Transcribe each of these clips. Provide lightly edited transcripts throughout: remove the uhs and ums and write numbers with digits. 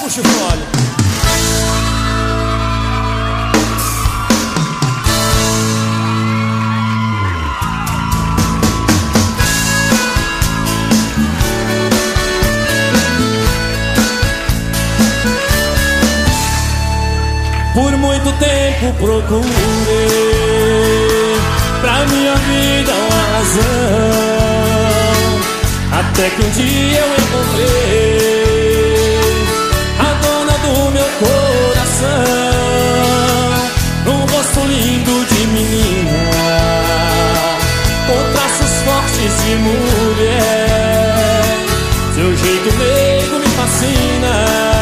puxa o fole. Por muito tempo procurei pra minha vida uma razão, até que um dia eu encontrei a dona do meu coração. Um rosto lindo de menina, com traços fortes de mulher. Seu jeito meigo me fascina,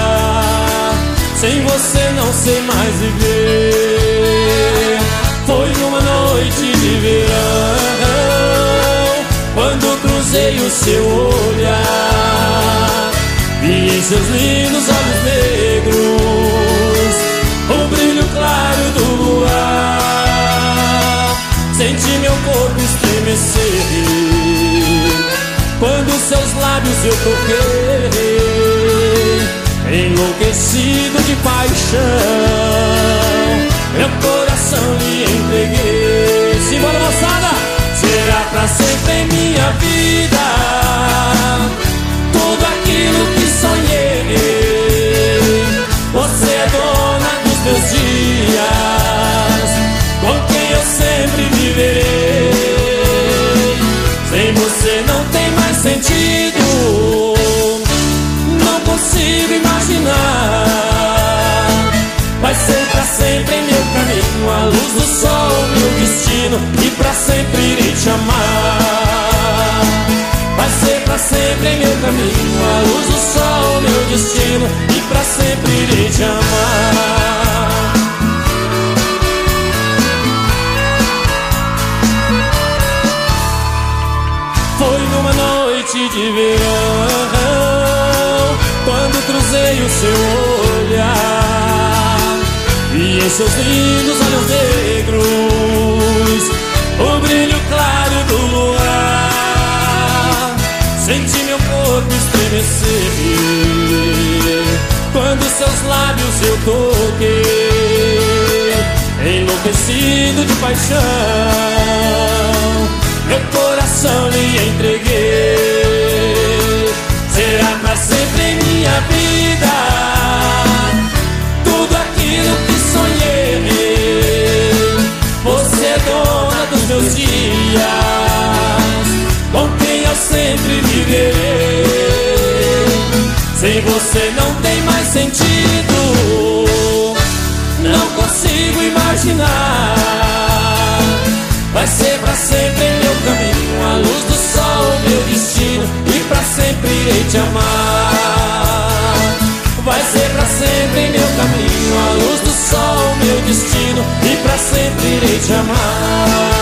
sem você não sei mais viver. Foi numa noite de verão, quando cruzei o seu olhar, vi em seus lindos olhos negros o brilho claro do luar. Senti meu corpo estremecer quando seus lábios eu toquei, enlouquecido de paixão, meu coração lhe entreguei. Simbora, moçada! Será pra sempre em minha vida tudo aquilo que sonhei. Você é dona dos meus dias, com quem eu sempre viverei. Sem você não tem mais sentido, não consigo imaginar. Vai ser pra sempre em meu caminho a luz do sol, meu destino, e pra sempre irei te amar. Vai ser pra sempre em meu caminho a luz do sol, meu destino, e pra sempre irei te amar. Foi numa noite de verão, quando cruzei o seu olhar, e em seus lindos olhos negros o brilho claro do luar. Senti meu corpo estremecer quando seus lábios eu toquei, enlouquecido de paixão, meu coração lhe entreguei. Será pra sempre em minha vida tudo aquilo que sonhei. Você é dona dos meus dias, com quem eu sempre viverei. Sem você não tem mais sentido, não consigo imaginar. Vai ser pra sempre em meu caminho a luz do sol, meu destino, e pra sempre irei te amar. Vai ser pra sempre em meu caminho a luz do sol, meu destino, e pra sempre irei te amar.